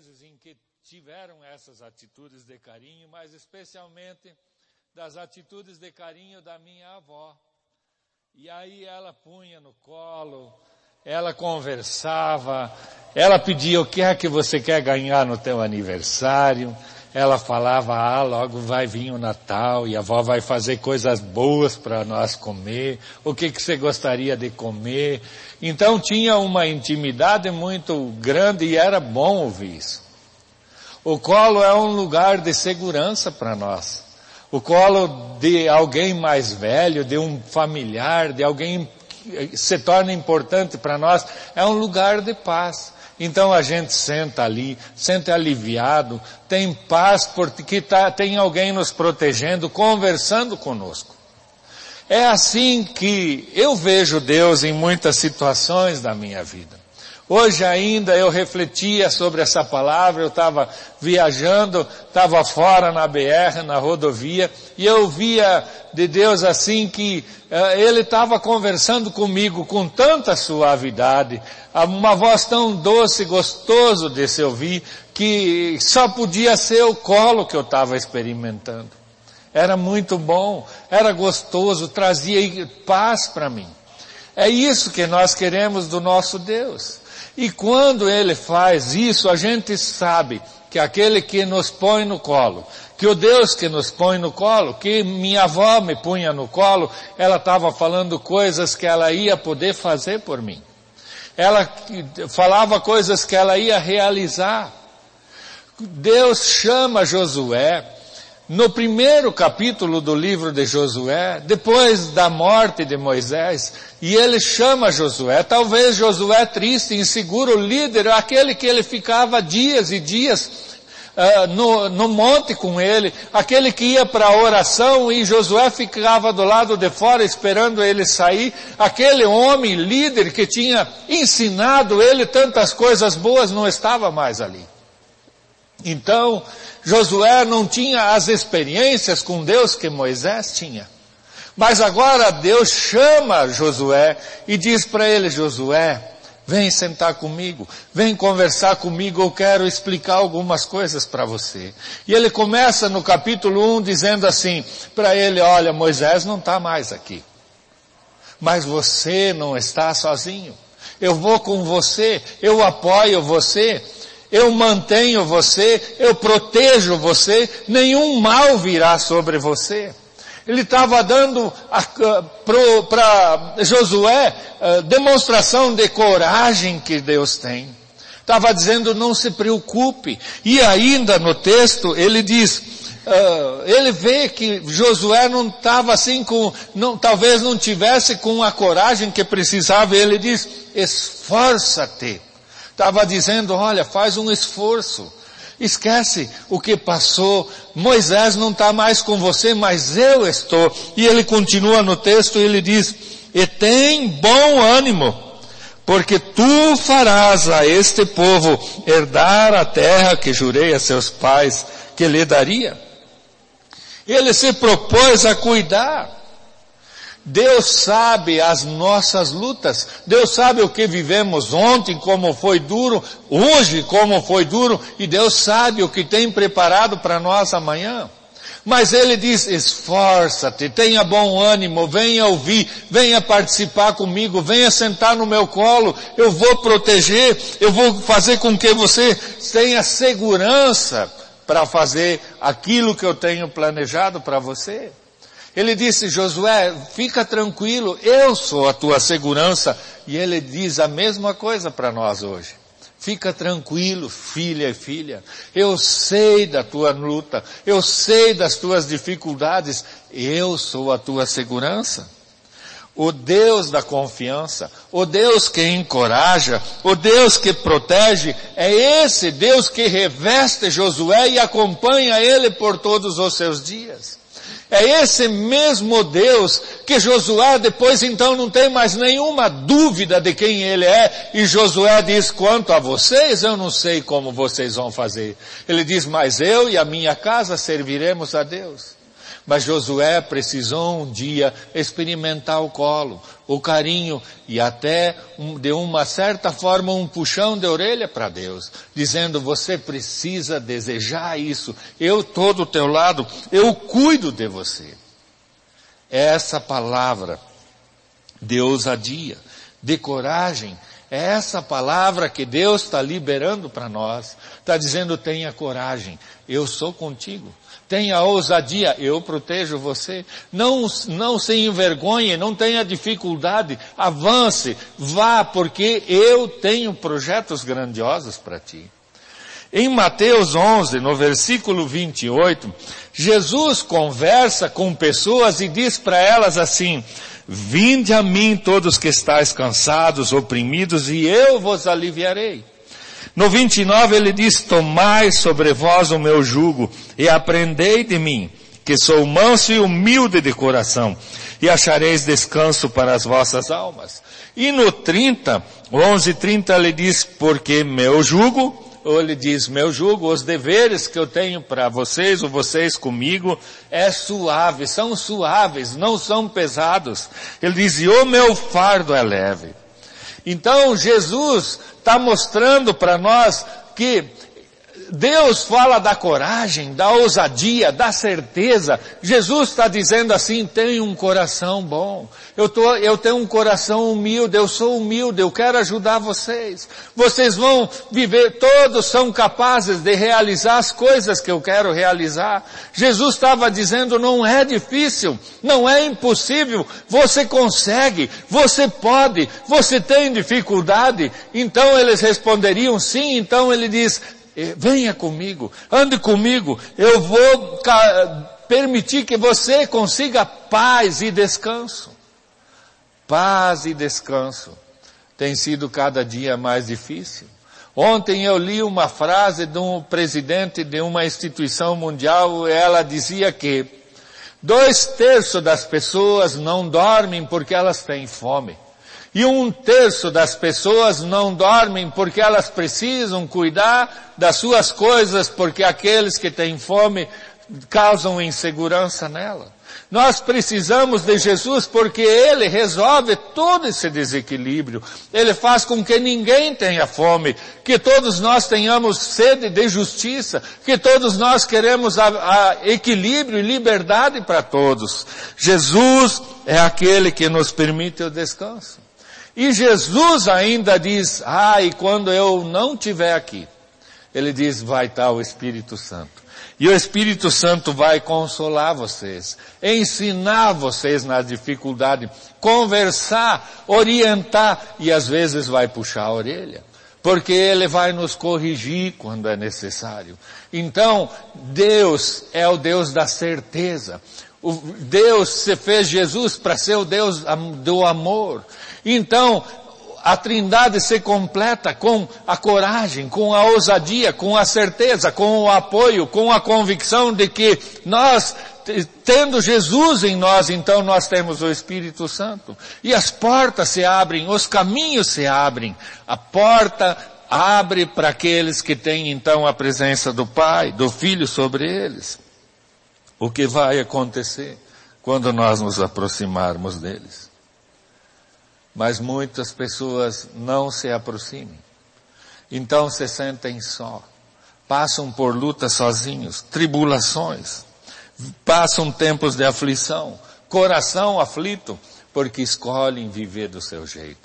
vezes em que tiveram essas atitudes de carinho, mas especialmente das atitudes de carinho da minha avó. E aí ela punha no colo, ela conversava, ela pedia o que é que você quer ganhar no teu aniversário. Ela falava, logo vai vir o Natal e a avó vai fazer coisas boas para nós comer. O que você gostaria de comer? Então tinha uma intimidade muito grande e era bom ouvir isso. O colo é um lugar de segurança para nós. O colo de alguém mais velho, de um familiar, de alguém que se torna importante para nós, é um lugar de paz. Então a gente senta ali, sente aliviado, tem paz porque tem alguém nos protegendo, conversando conosco. É assim que eu vejo Deus em muitas situações da minha vida. Hoje ainda eu refletia sobre essa palavra, eu estava viajando, estava fora na BR, na rodovia, e eu via de Deus assim que Ele estava conversando comigo com tanta suavidade, uma voz tão doce, gostoso de se ouvir, que só podia ser o colo que eu estava experimentando. Era muito bom, era gostoso, trazia paz para mim. É isso que nós queremos do nosso Deus. E quando Ele faz isso, a gente sabe que aquele que nos põe no colo, que o Deus que nos põe no colo, que minha avó me punha no colo, ela estava falando coisas que ela ia poder fazer por mim. Ela falava coisas que ela ia realizar. Deus chama Josué, no primeiro capítulo do livro de Josué, depois da morte de Moisés, e ele chama Josué, talvez Josué triste, inseguro, líder, aquele que ele ficava dias e dias no monte com ele, aquele que ia para a oração e Josué ficava do lado de fora esperando ele sair, aquele homem líder que tinha ensinado ele tantas coisas boas não estava mais ali. Então, Josué não tinha as experiências com Deus que Moisés tinha. Mas agora Deus chama Josué e diz para ele, Josué, vem sentar comigo, vem conversar comigo, eu quero explicar algumas coisas para você. E ele começa no capítulo 1 dizendo assim para ele, olha, Moisés não está mais aqui. Mas você não está sozinho. Eu vou com você, eu apoio você. Eu mantenho você, eu protejo você, nenhum mal virá sobre você. Ele estava dando para Josué demonstração de coragem que Deus tem. Estava dizendo, não se preocupe. E ainda no texto ele diz, ele vê que Josué não estava assim talvez não tivesse com a coragem que precisava. Ele diz, esforça-te. Estava dizendo, olha, faz um esforço. Esquece o que passou. Moisés não está mais com você, mas eu estou. E ele continua no texto, ele diz, e tem bom ânimo, porque tu farás a este povo herdar a terra que jurei a seus pais que lhe daria. Ele se propôs a cuidar. Deus sabe as nossas lutas, Deus sabe o que vivemos ontem, como foi duro, hoje como foi duro, e Deus sabe o que tem preparado para nós amanhã. Mas Ele diz, esforça-te, tenha bom ânimo, venha ouvir, venha participar comigo, venha sentar no meu colo, eu vou proteger, eu vou fazer com que você tenha segurança para fazer aquilo que eu tenho planejado para você. Ele disse, Josué, fica tranquilo, eu sou a tua segurança. E ele diz a mesma coisa para nós hoje. Fica tranquilo, filha e filha. Eu sei da tua luta, eu sei das tuas dificuldades, eu sou a tua segurança. O Deus da confiança, o Deus que encoraja, o Deus que protege, é esse Deus que reveste Josué e acompanha ele por todos os seus dias. É esse mesmo Deus que Josué depois então não tem mais nenhuma dúvida de quem Ele é. E Josué diz, quanto a vocês, eu não sei como vocês vão fazer. Ele diz, mas eu e a minha casa serviremos a Deus. Mas Josué precisou um dia experimentar o colo, o carinho e até, de uma certa forma, um puxão de orelha para Deus, dizendo, você precisa desejar isso, eu estou do teu lado, eu cuido de você. Essa palavra de ousadia, de coragem, é essa palavra que Deus está liberando para nós. Está dizendo, tenha coragem, eu sou contigo. Tenha ousadia, eu protejo você. Não se envergonhe, não tenha dificuldade. Avance, vá, porque eu tenho projetos grandiosos para ti. Em Mateus 11, no versículo 28, Jesus conversa com pessoas e diz para elas assim, vinde a mim todos que estáis cansados, oprimidos, e eu vos aliviarei. No 29 ele diz, tomai sobre vós o meu jugo e aprendei de mim, que sou manso e humilde de coração, e achareis descanso para as vossas almas. E no 11:30 ele diz, porque meu jugo, ou ele diz, meu jugo, os deveres que eu tenho para vocês, ou vocês comigo, é suave, são suaves, não são pesados. Ele diz, e o meu fardo é leve. Então Jesus está mostrando para nós que Deus fala da coragem, da ousadia, da certeza. Jesus está dizendo assim, tenha um coração bom. Eu tenho um coração humilde, eu sou humilde, eu quero ajudar vocês. Vocês vão viver, todos são capazes de realizar as coisas que eu quero realizar. Jesus estava dizendo, não é difícil, não é impossível, você consegue, você pode, você tem dificuldade. Então eles responderiam sim, então ele diz, venha comigo, ande comigo, eu vou permitir que você consiga paz e descanso. Paz e descanso tem sido cada dia mais difícil. Ontem eu li uma frase de um presidente de uma instituição mundial, ela dizia que 2/3 das pessoas não dormem porque elas têm fome. E 1/3 das pessoas não dormem porque elas precisam cuidar das suas coisas, porque aqueles que têm fome causam insegurança nela. Nós precisamos de Jesus porque Ele resolve todo esse desequilíbrio. Ele faz com que ninguém tenha fome, que todos nós tenhamos sede de justiça, que todos nós queremos equilíbrio e liberdade para todos. Jesus é aquele que nos permite o descanso. E Jesus ainda diz, e quando eu não estiver aqui, Ele diz, vai estar o Espírito Santo. E o Espírito Santo vai consolar vocês, ensinar vocês na dificuldade, conversar, orientar e às vezes vai puxar a orelha. Porque Ele vai nos corrigir quando é necessário. Então, Deus é o Deus da certeza. Deus se fez Jesus para ser o Deus do amor. Então, a Trindade se completa com a coragem, com a ousadia, com a certeza, com o apoio, com a convicção de que nós, tendo Jesus em nós, então nós temos o Espírito Santo. E as portas se abrem, os caminhos se abrem. A porta abre para aqueles que têm então a presença do Pai, do Filho sobre eles. O que vai acontecer quando nós nos aproximarmos deles? Mas muitas pessoas não se aproximam. Então se sentem só. Passam por lutas sozinhos, tribulações. Passam tempos de aflição, coração aflito, porque escolhem viver do seu jeito.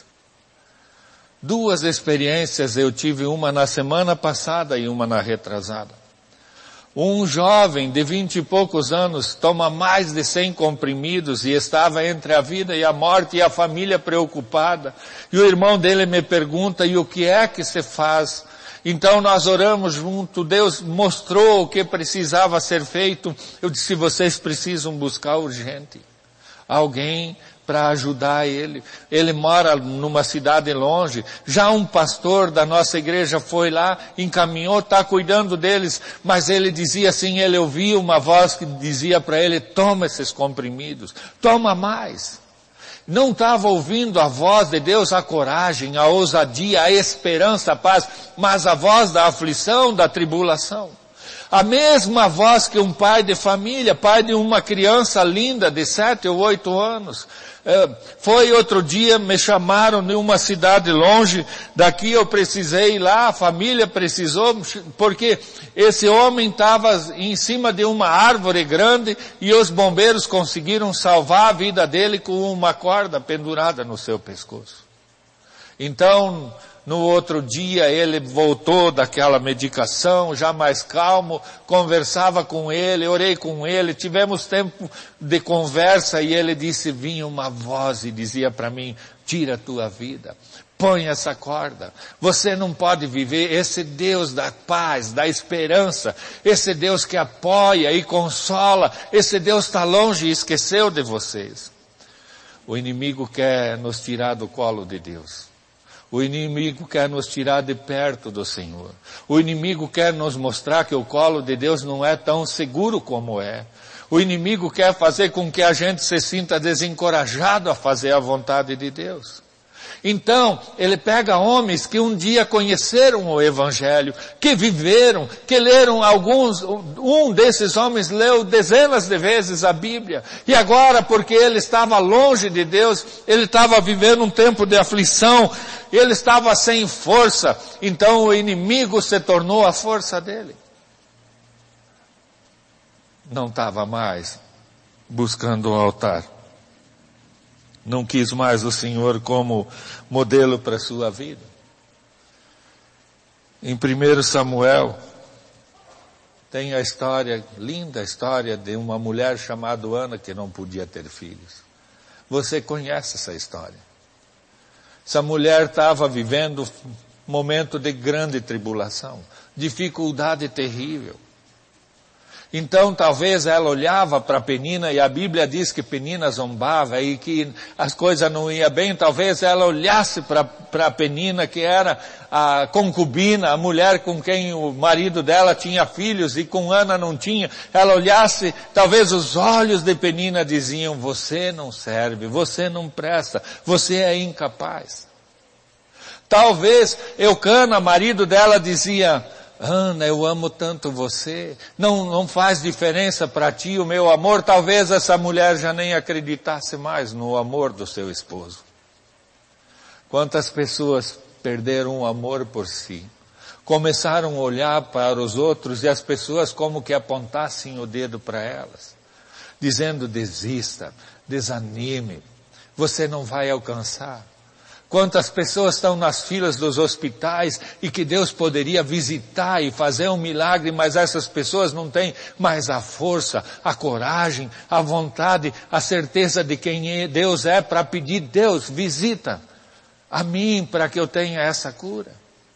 2 experiências eu tive, uma na semana passada e uma na retrasada. Um jovem de 20 e poucos anos toma mais de 100 comprimidos e estava entre a vida e a morte e a família preocupada. E o irmão dele me pergunta, e o que é que se faz? Então nós oramos junto, Deus mostrou o que precisava ser feito. Eu disse, vocês precisam buscar urgente alguém para ajudar ele. Ele mora numa cidade longe. Já um pastor da nossa igreja foi lá, encaminhou, está cuidando deles. Mas ele dizia assim, ele ouvia uma voz que dizia para ele, toma esses comprimidos, toma mais. Não estava ouvindo a voz de Deus, a coragem, a ousadia, a esperança, a paz, mas a voz da aflição, da tribulação. A mesma voz que um pai de família, pai de uma criança linda de 7 ou 8 anos. Foi outro dia, me chamaram de uma cidade longe, daqui eu precisei ir lá, a família precisou, porque esse homem estava em cima de uma árvore grande e os bombeiros conseguiram salvar a vida dele com uma corda pendurada no seu pescoço. Então, no outro dia ele voltou daquela medicação, já mais calmo, conversava com ele, orei com ele, tivemos tempo de conversa e ele disse, vinha uma voz e dizia para mim, tira a tua vida, põe essa corda, você não pode viver, esse Deus da paz, da esperança, esse Deus que apoia e consola, esse Deus está longe e esqueceu de vocês. O inimigo quer nos tirar do colo de Deus. O inimigo quer nos tirar de perto do Senhor. O inimigo quer nos mostrar que o colo de Deus não é tão seguro como é. O inimigo quer fazer com que a gente se sinta desencorajado a fazer a vontade de Deus. Então, ele pega homens que um dia conheceram o Evangelho, que viveram, que leram um desses homens leu dezenas de vezes a Bíblia, e agora, porque ele estava longe de Deus, ele estava vivendo um tempo de aflição, ele estava sem força, então o inimigo se tornou a força dele. Não estava mais buscando o altar. Não quis mais o Senhor como modelo para a sua vida. Em 1 Samuel, tem a história, linda história de uma mulher chamada Ana que não podia ter filhos. Você conhece essa história. Essa mulher estava vivendo um momento de grande tribulação, dificuldade terrível. Então talvez ela olhava para Penina e a Bíblia diz que Penina zombava e que as coisas não iam bem. Talvez ela olhasse para Penina, que era a concubina, a mulher com quem o marido dela tinha filhos e com Ana não tinha. Ela olhasse, talvez os olhos de Penina diziam, você não serve, você não presta, você é incapaz. Talvez Eucana, marido dela, dizia, Ana, eu amo tanto você, não faz diferença para ti o meu amor. Talvez essa mulher já nem acreditasse mais no amor do seu esposo. Quantas pessoas perderam o amor por si, começaram a olhar para os outros e as pessoas como que apontassem o dedo para elas, dizendo desista, desanime, você não vai alcançar. Quantas pessoas estão nas filas dos hospitais e que Deus poderia visitar e fazer um milagre, mas essas pessoas não têm mais a força, a coragem, a vontade, a certeza de quem Deus é para pedir, Deus, visita a mim para que eu tenha essa cura.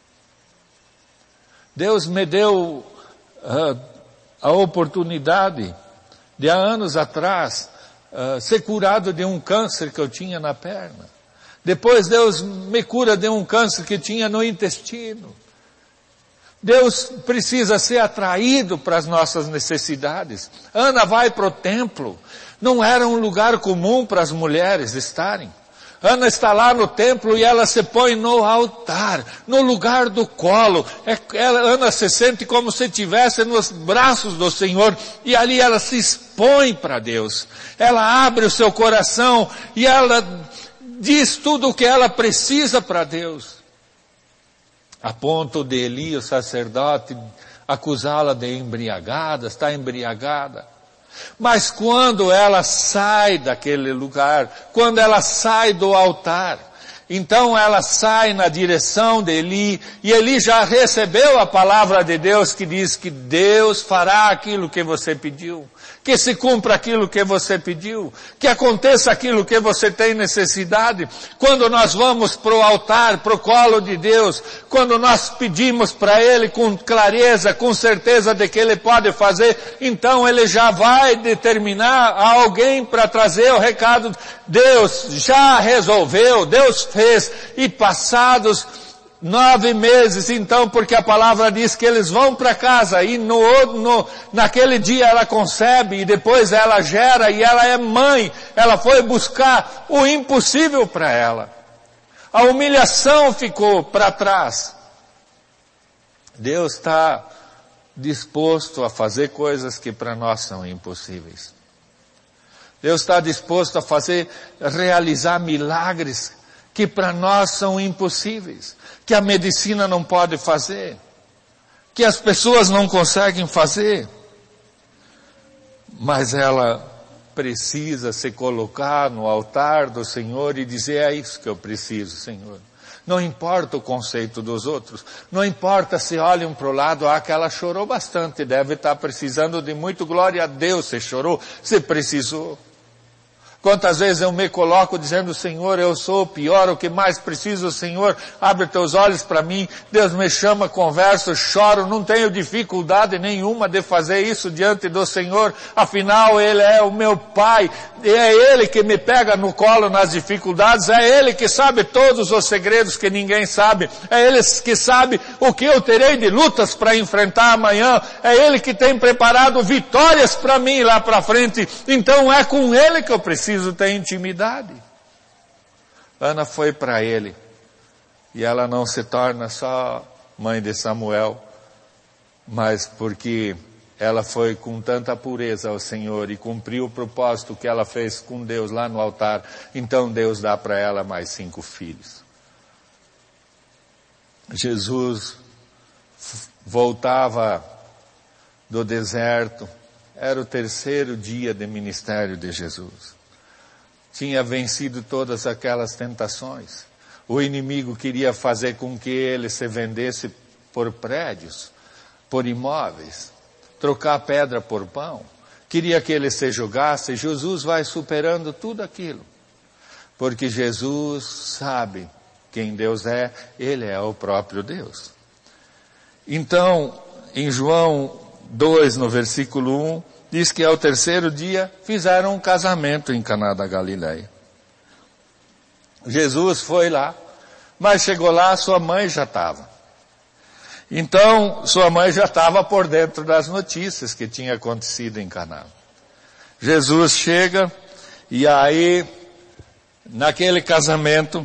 Deus me deu a oportunidade de há anos atrás ser curado de um câncer que eu tinha na perna. Depois Deus me cura de um câncer que tinha no intestino. Deus precisa ser atraído para as nossas necessidades. Ana vai para o templo. Não era um lugar comum para as mulheres estarem. Ana está lá no templo e ela se põe no altar, no lugar do colo. Ana se sente como se estivesse nos braços do Senhor e ali ela se expõe para Deus. Ela abre o seu coração e ela diz tudo o que ela precisa para Deus. A ponto de Eli, o sacerdote, acusá-la de embriagada, está embriagada. Mas quando ela sai daquele lugar, quando ela sai do altar, então ela sai na direção de Eli, e Eli já recebeu a palavra de Deus que diz que Deus fará aquilo que você pediu. Que se cumpra aquilo que você pediu, que aconteça aquilo que você tem necessidade. Quando nós vamos para o altar, para o colo de Deus, quando nós pedimos para Ele com clareza, com certeza de que Ele pode fazer, então Ele já vai determinar a alguém para trazer o recado. Deus já resolveu, Deus fez, e passados 9 meses, então, porque a palavra diz que eles vão para casa e naquele dia ela concebe e depois ela gera e ela é mãe. Ela foi buscar o impossível para ela. A humilhação ficou para trás. Deus está disposto a fazer coisas que para nós são impossíveis. Deus está disposto a realizar milagres que para nós são impossíveis, que a medicina não pode fazer, que as pessoas não conseguem fazer. Mas ela precisa se colocar no altar do Senhor e dizer: é isso que eu preciso, Senhor. Não importa o conceito dos outros, não importa se olham para o lado, aquela chorou bastante, deve estar precisando de muito, glória a Deus, você chorou, você precisou. Quantas vezes eu me coloco dizendo: Senhor, eu sou o pior, o que mais preciso, Senhor, abre teus olhos para mim. Deus me chama, converso, choro, não tenho dificuldade nenhuma de fazer isso diante do Senhor, afinal Ele é o meu Pai, e é Ele que me pega no colo nas dificuldades, é Ele que sabe todos os segredos que ninguém sabe, é Ele que sabe o que eu terei de lutas para enfrentar amanhã, é Ele que tem preparado vitórias para mim lá para frente, então é com Ele que eu preciso ter intimidade. Ana foi para ele, e ela não se torna só mãe de Samuel, mas porque ela foi com tanta pureza ao Senhor e cumpriu o propósito que ela fez com Deus lá no altar, então Deus dá para ela mais 5 filhos. Jesus voltava do deserto, era o 3º dia de ministério de Jesus. Tinha vencido todas aquelas tentações. O inimigo queria fazer com que ele se vendesse por prédios, por imóveis, trocar pedra por pão. Queria que ele se julgasse. Jesus vai superando tudo aquilo. Porque Jesus sabe quem Deus é, Ele é o próprio Deus. Então, em João 2, no versículo 1, diz que ao 3º dia fizeram um casamento em Caná da Galileia. Jesus foi lá, mas chegou lá, sua mãe já estava. Então, sua mãe já estava por dentro das notícias que tinha acontecido em Caná. Jesus chega, e aí, naquele casamento,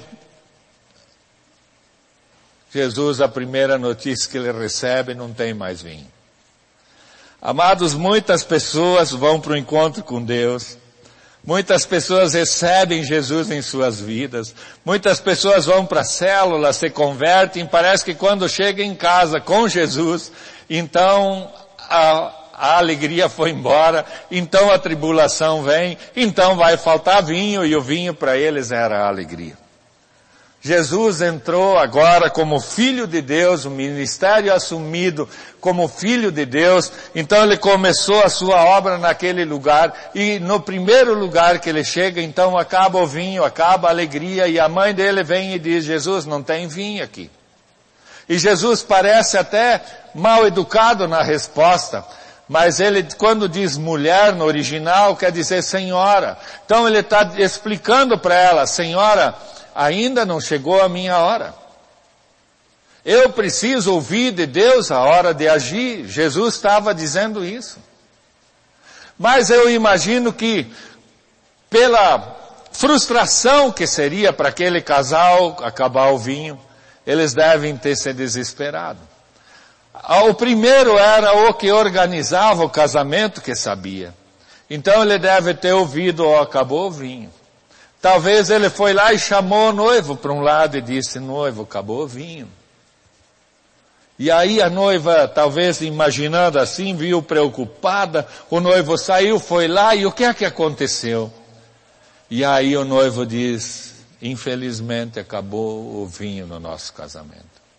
Jesus, a primeira notícia que ele recebe, não tem mais vinho. Amados, muitas pessoas vão para o encontro com Deus. Muitas pessoas recebem Jesus em suas vidas. Muitas pessoas vão para a célula, se convertem. Parece que quando chegam em casa com Jesus, então a alegria foi embora. Então a tribulação vem. Então vai faltar vinho, e o vinho para eles era a alegria. Jesus entrou agora como Filho de Deus, o ministério assumido como Filho de Deus. Então ele começou a sua obra naquele lugar, e no primeiro lugar que ele chega, então acaba o vinho, acaba a alegria, e a mãe dele vem e diz: Jesus, não tem vinho aqui. E Jesus parece até mal educado na resposta, mas ele, quando diz mulher no original, quer dizer senhora. Então ele está explicando para ela: senhora, ainda não chegou a minha hora. Eu preciso ouvir de Deus a hora de agir. Jesus estava dizendo isso. Mas eu imagino que, pela frustração que seria para aquele casal acabar o vinho, eles devem ter se desesperado. O primeiro era o que organizava o casamento, que sabia. Então ele deve ter ouvido: acabou o vinho. Talvez ele foi lá e chamou o noivo para um lado e disse: noivo, acabou o vinho. E aí a noiva, talvez imaginando assim, viu preocupada, o noivo saiu, foi lá, e o que é que aconteceu? E aí o noivo diz: infelizmente acabou o vinho no nosso casamento.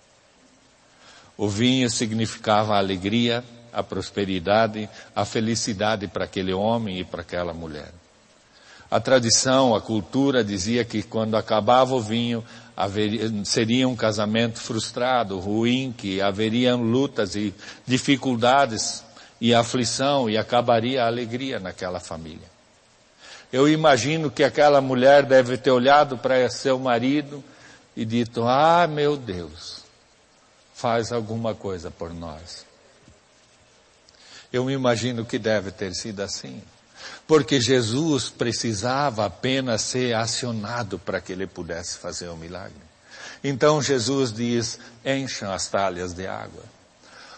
O vinho significava a alegria, a prosperidade, a felicidade para aquele homem e para aquela mulher. A tradição, a cultura dizia que quando acabava o vinho, seria um casamento frustrado, ruim, que haveriam lutas e dificuldades e aflição, e acabaria a alegria naquela família. Eu imagino que aquela mulher deve ter olhado para seu marido e dito: meu Deus, faz alguma coisa por nós. Eu imagino que deve ter sido assim. Porque Jesus precisava apenas ser acionado para que ele pudesse fazer o milagre. Então Jesus diz: encham as talhas de água.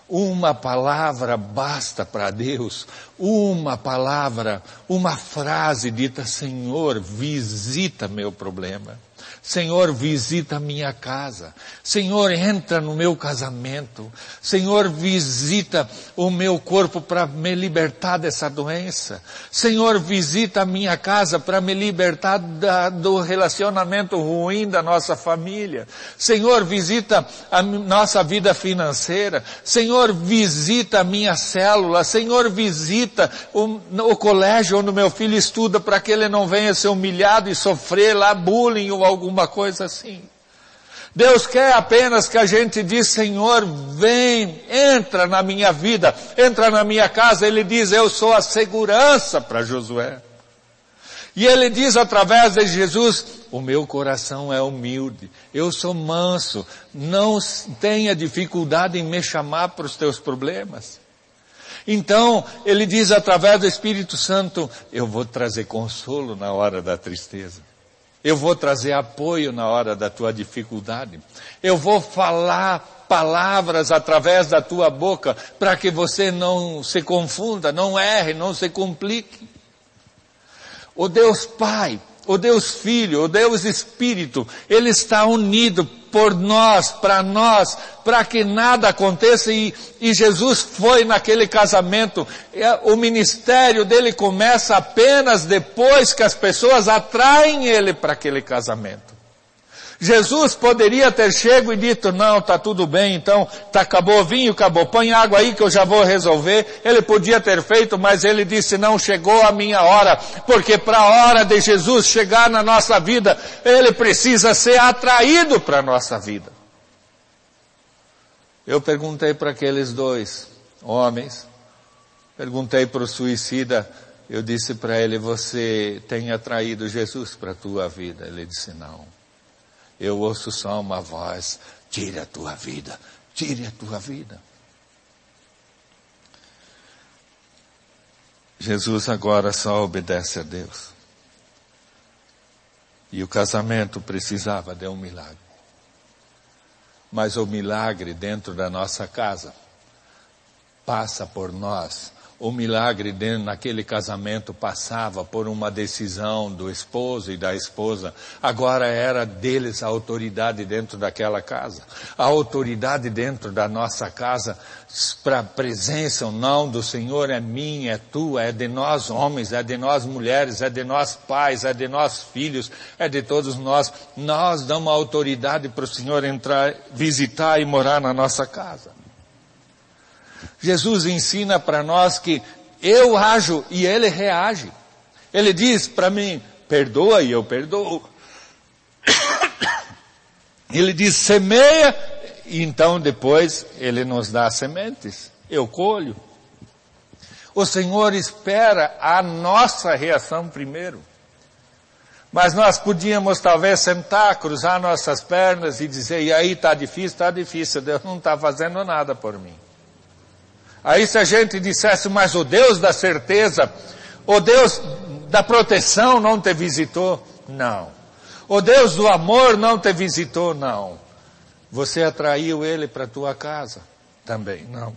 Uma palavra basta para Deus. Uma palavra, uma frase dita: Senhor, visita meu problema. Senhor, visita a minha casa. Senhor, entra no meu casamento. Senhor, visita o meu corpo para me libertar dessa doença. Senhor, visita a minha casa para me libertar do relacionamento ruim da nossa família. Senhor, visita a nossa vida financeira. Senhor, visita a minha célula. Senhor, visita o colégio onde meu filho estuda, para que ele não venha ser humilhado e sofrer lá bullying ou alguma coisa assim. Deus quer apenas que a gente diz: Senhor, vem, entra na minha vida, entra na minha casa. Ele diz: eu sou a segurança para Josué. E ele diz através de Jesus: o meu coração é humilde, eu sou manso, não tenha dificuldade em me chamar para os teus problemas. Então, ele diz através do Espírito Santo: eu vou trazer consolo na hora da tristeza. Eu vou trazer apoio na hora da tua dificuldade. Eu vou falar palavras através da tua boca para que você não se confunda, não erre, não se complique. O Deus Pai, o Deus Filho, o Deus Espírito, Ele está unido por nós, para que nada aconteça. E Jesus foi naquele casamento. O ministério dele começa apenas depois que as pessoas atraem ele para aquele casamento. Jesus poderia ter chego e dito: não, está tudo bem, então, acabou o vinho, acabou, põe água aí que eu já vou resolver. Ele podia ter feito, mas ele disse: não, chegou a minha hora, porque para a hora de Jesus chegar na nossa vida, ele precisa ser atraído para a nossa vida. Eu perguntei para aqueles dois homens, perguntei para o suicida, eu disse para ele: você tem atraído Jesus para a tua vida? Ele disse: não. Eu ouço só uma voz: tire a tua vida, tire a tua vida. Jesus agora só obedece a Deus. E o casamento precisava de um milagre. Mas o milagre dentro da nossa casa passa por nós. O milagre dentro naquele casamento passava por uma decisão do esposo e da esposa. Agora era deles a autoridade dentro daquela casa. A autoridade dentro da nossa casa, para a presença ou não do Senhor, é minha, é tua, é de nós homens, é de nós mulheres, é de nós pais, é de nós filhos, é de todos nós. Nós damos autoridade para o Senhor entrar, visitar e morar na nossa casa. Jesus ensina para nós que eu ajo e Ele reage. Ele diz para mim: perdoa e eu perdoo. Ele diz: semeia, e então depois Ele nos dá sementes. Eu colho. O Senhor espera a nossa reação primeiro. Mas nós podíamos talvez sentar, cruzar nossas pernas e dizer: e aí está difícil, Deus não está fazendo nada por mim. Aí se a gente dissesse: mas o Deus da certeza, o Deus da proteção não te visitou? Não. O Deus do amor não te visitou? Não. Você atraiu Ele para a tua casa? Também não.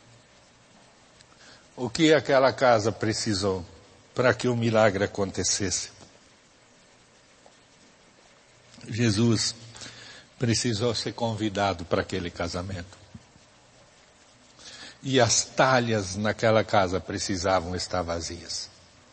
O que aquela casa precisou para que o milagre acontecesse? Jesus precisou ser convidado para aquele casamento. E as talhas naquela casa precisavam estar vazias.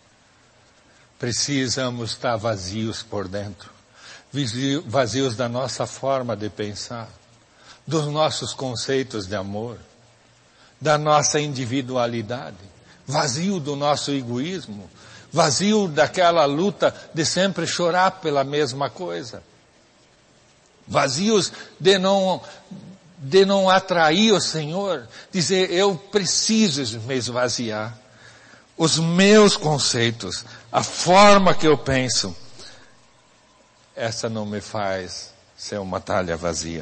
Precisamos estar vazios por dentro. Vazios da nossa forma de pensar, dos nossos conceitos de amor, da nossa individualidade, vazio do nosso egoísmo, vazio daquela luta de sempre chorar pela mesma coisa, vazios de não atrair o Senhor, dizer: eu preciso me esvaziar. Os meus conceitos, a forma que eu penso, essa não me faz ser uma talha vazia.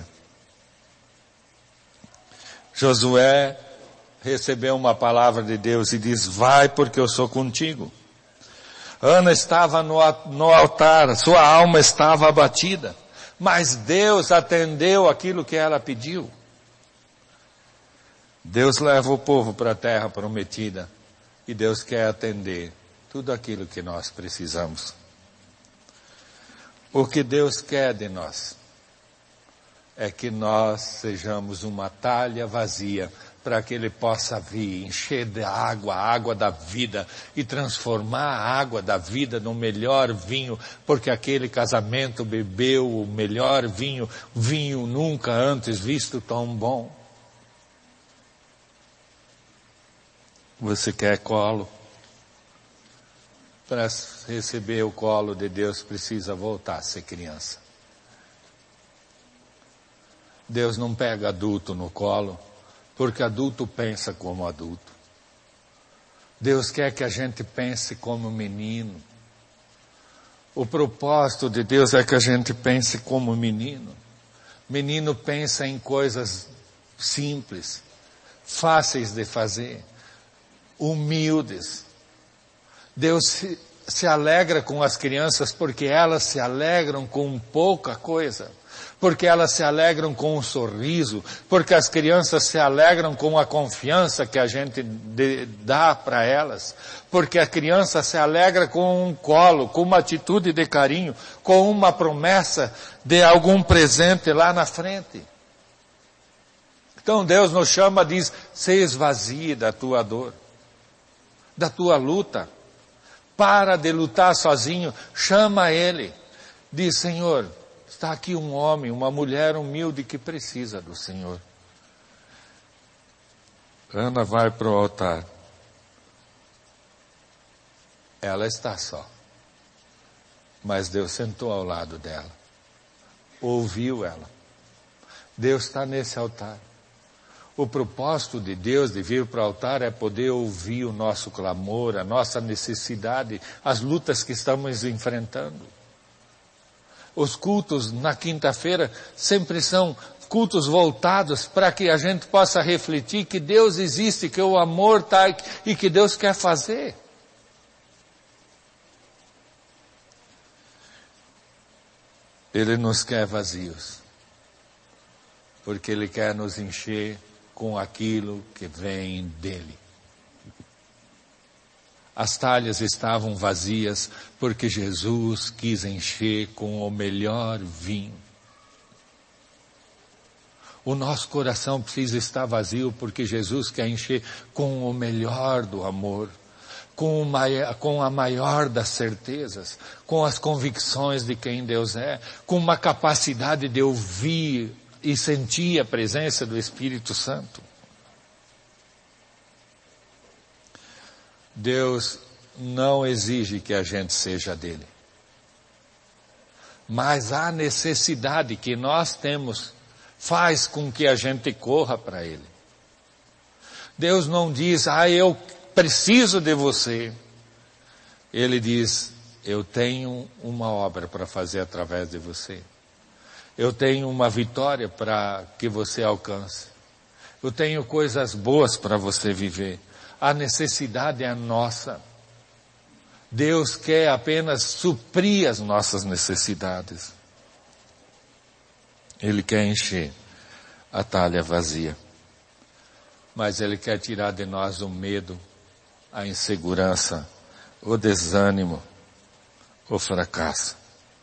Josué recebeu uma palavra de Deus e diz: vai, porque eu sou contigo. Ana estava no altar, sua alma estava abatida. Mas Deus atendeu aquilo que ela pediu. Deus leva o povo para a terra prometida e Deus quer atender tudo aquilo que nós precisamos. O que Deus quer de nós é que nós sejamos uma talha vazia para que Ele possa vir, encher de água, a água da vida e transformar a água da vida no melhor vinho, porque aquele casamento bebeu o melhor vinho, vinho nunca antes visto tão bom. Você quer colo? Para receber o colo de Deus precisa voltar a ser criança. Deus não pega adulto no colo, porque adulto pensa como adulto. Deus quer que a gente pense como menino. O propósito de Deus é que a gente pense como menino. Menino pensa em coisas simples, fáceis de fazer, humildes. Deus se alegra com as crianças porque elas se alegram com pouca coisa, porque elas se alegram com um sorriso, porque as crianças se alegram com a confiança que a gente dá para elas, porque a criança se alegra com um colo, com uma atitude de carinho, com uma promessa de algum presente lá na frente. Então Deus nos chama, diz, se esvazie da tua dor, da tua luta. Para de lutar sozinho, chama Ele. Diz, Senhor, está aqui um homem, uma mulher humilde que precisa do Senhor. Ana vai para o altar. Ela está só. Mas Deus sentou ao lado dela. Ouviu ela. Deus está nesse altar. O propósito de Deus de vir para o altar é poder ouvir o nosso clamor, a nossa necessidade, as lutas que estamos enfrentando. Os cultos na quinta-feira sempre são cultos voltados para que a gente possa refletir que Deus existe, que o amor está e que Deus quer fazer. Ele nos quer vazios, porque Ele quer nos encher com aquilo que vem dele. As talhas estavam vazias porque Jesus quis encher com o melhor vinho. O nosso coração precisa estar vazio porque Jesus quer encher com o melhor do amor, com a maior das certezas, com as convicções de quem Deus é, com uma capacidade de ouvir e sentir a presença do Espírito Santo. Deus não exige que a gente seja dele. Mas a necessidade que nós temos faz com que a gente corra para Ele. Deus não diz, eu preciso de você. Ele diz, eu tenho uma obra para fazer através de você. Eu tenho uma vitória para que você alcance. Eu tenho coisas boas para você viver. A necessidade é nossa. Deus quer apenas suprir as nossas necessidades. Ele quer encher a talha vazia. Mas Ele quer tirar de nós o medo, a insegurança, o desânimo, o fracasso.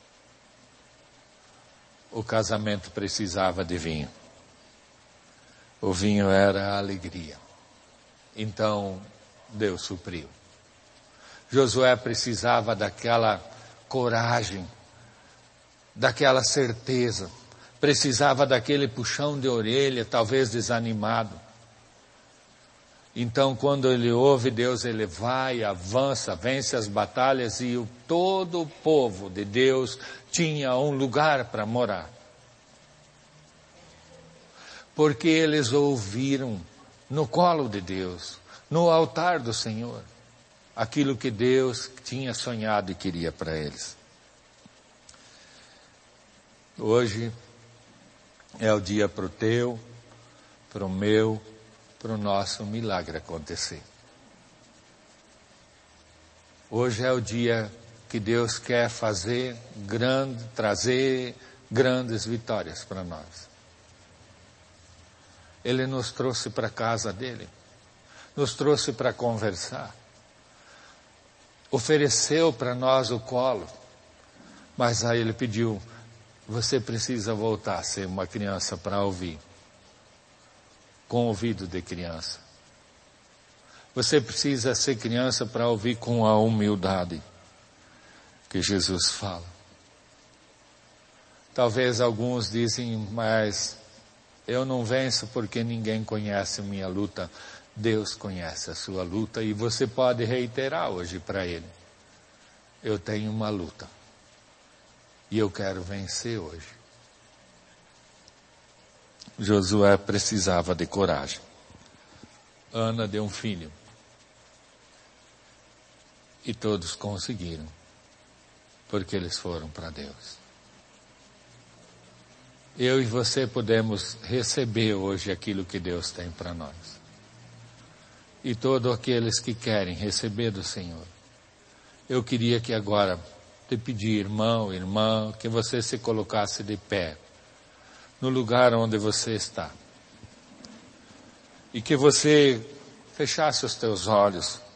O casamento precisava de vinho. O vinho era a alegria. Então, Deus supriu. Josué precisava daquela coragem, daquela certeza. Precisava daquele puxão de orelha, talvez desanimado. Então, quando ele ouve Deus, ele vai, avança, vence as batalhas e todo o povo de Deus tinha um lugar para morar. Porque eles ouviram no colo de Deus, no altar do Senhor, aquilo que Deus tinha sonhado e queria para eles. Hoje é o dia para o teu, para o meu, para o nosso milagre acontecer. Hoje é o dia que Deus quer trazer grandes vitórias para nós. Ele nos trouxe para a casa dele, nos trouxe para conversar, ofereceu para nós o colo, mas aí ele pediu, você precisa voltar a ser uma criança para ouvir, com ouvido de criança. Você precisa ser criança para ouvir com a humildade que Jesus fala. Talvez alguns dizem, mas eu não venço porque ninguém conhece a minha luta. Deus conhece a sua luta e você pode reiterar hoje para Ele. Eu tenho uma luta e eu quero vencer hoje. Josué precisava de coragem. Ana deu um filho. E todos conseguiram, porque eles foram para Deus. Eu e você podemos receber hoje aquilo que Deus tem para nós. E todos aqueles que querem receber do Senhor. Eu queria que agora te pedir, irmão, irmã, que você se colocasse de pé no lugar onde você está. E que você fechasse os teus olhos.